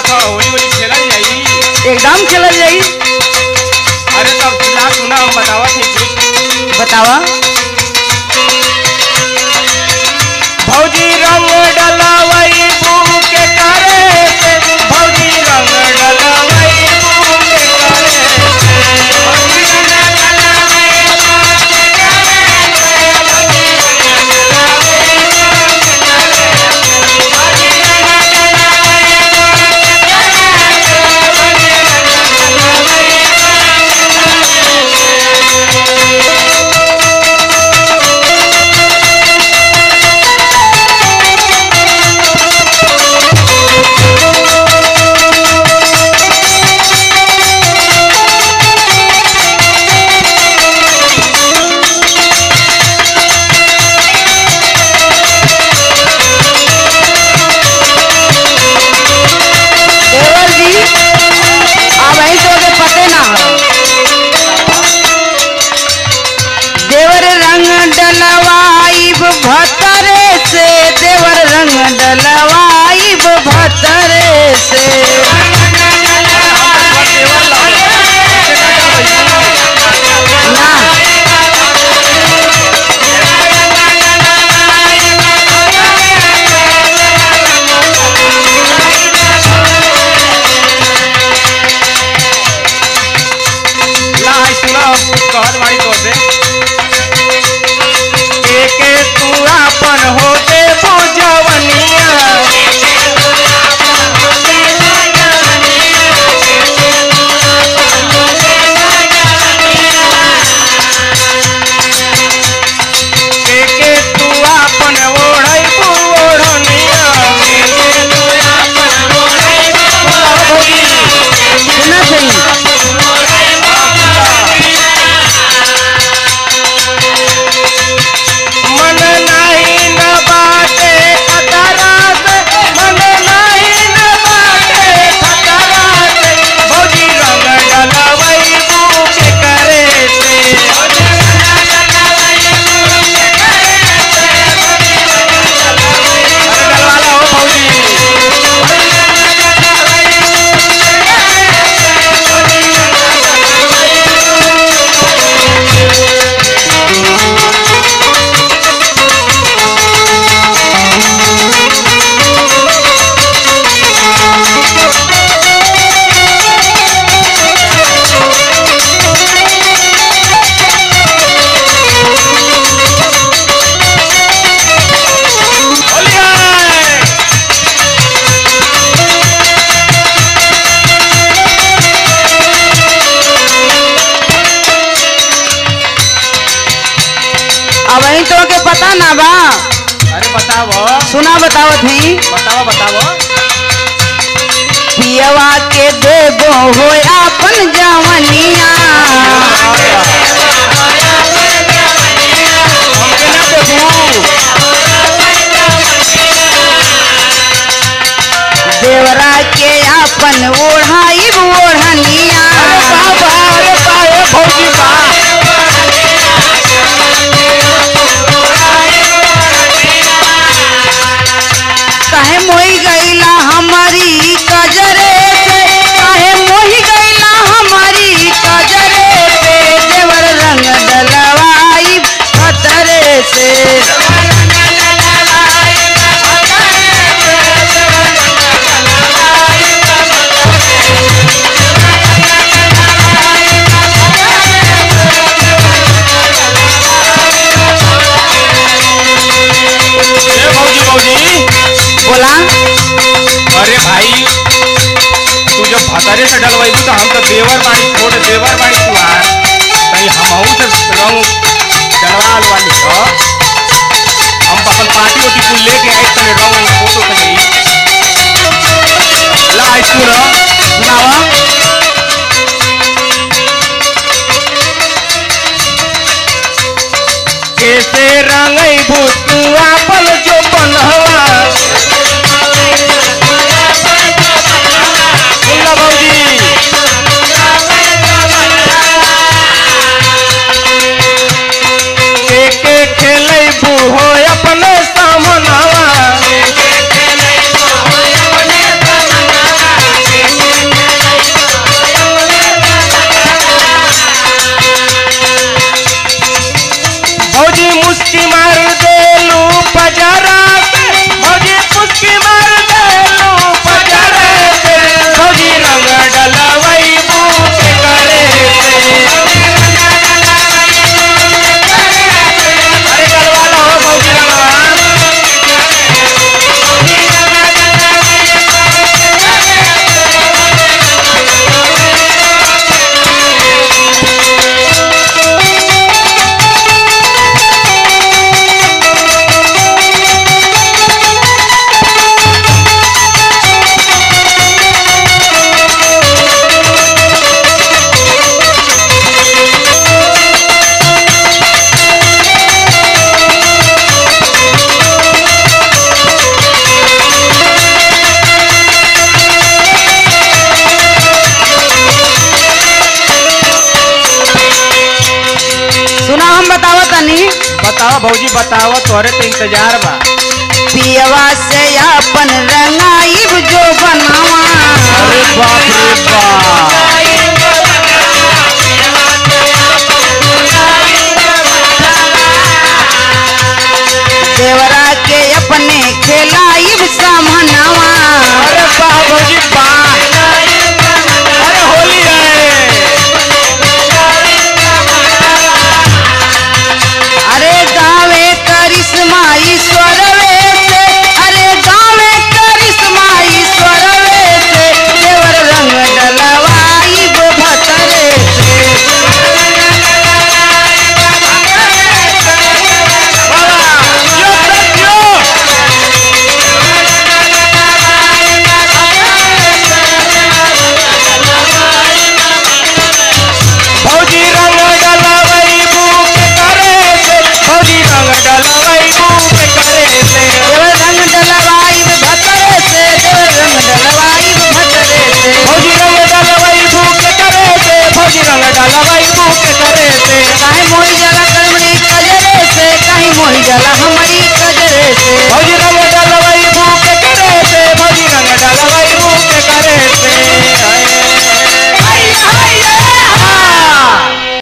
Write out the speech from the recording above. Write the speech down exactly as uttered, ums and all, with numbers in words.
होली होली खेलल जाई। एकदम खेलल जाई। अरे तब सुना सुना हम बतावत है कुछ। बतावा। भौजी रंग डलवई बू के करे से, भौजी रंग डलवई बू के करे से, भौजी रंग डलवई बू के करे से, भौजी रंग डलवई बू के करे से, भौजी रंग डलवई बू के करे से, भौजी रंग डलवई बू देवर जी अब आई तो के पते ना हो। देवर रंग डलवाइब भतरे से, देवर रंग डलवाइब भतरे से। ना लाई सुना कहत बाड़ी तो से के के तू आपन हो दे बुझवनिया, के के तू आपन ओढ़ई ओढ़निया, के के तू आपन ओढ़ई ओढ़निया। सुना सही। मन नहीं न बाटे खतरात, मन नहीं न बाटे खतरात, भौजी रंग डलवई बू के करे से, भौजी रंग डलवई बू के करे से, भौजी रंग डलवई बू के डलवाला हो भौजी, भौजी रंग डलवई बू के करे से, भौजी रंग डलवई होली है। अब आई तो के पता ना बा। अरे बताओ सुना बतावत ही। बताओ बताओ पियवा के देबो हो अपन जवनिया, हमके ना देबू। देवरा के अपन ओढ़ाई ओढ़निया। अरे बा बा अरे बा ए भौजी बा। काहे मोही गईला हमारी कजरे से, काहे मोही गईला हमारी कजरे से। देवर रंग डलवाई भतरे से। ए भौजी भौजी बोला। अरे भाई तू जब भतारे से डलवाइबू तो हम तो देवर बाड़ी छोड़ देवर बाड़ी तू आ कहीं हमहू से रंग डलवा वाली हो। हम अपन पार्टी ओटी कुल लेके आई तने रंग फोटो खींची ला आई तू ना सुनावा। कैसे रंगई भूतू आपन जो बनहवा। सुनला भौजी के के खेलई बू हो अपने सामनवा, के के खेलई बू हो अपने सामनवा। बतावा भौजी बतावा, तोहरे तो इंतजार बा। पियवा से अपन रंगाइब जो बनावा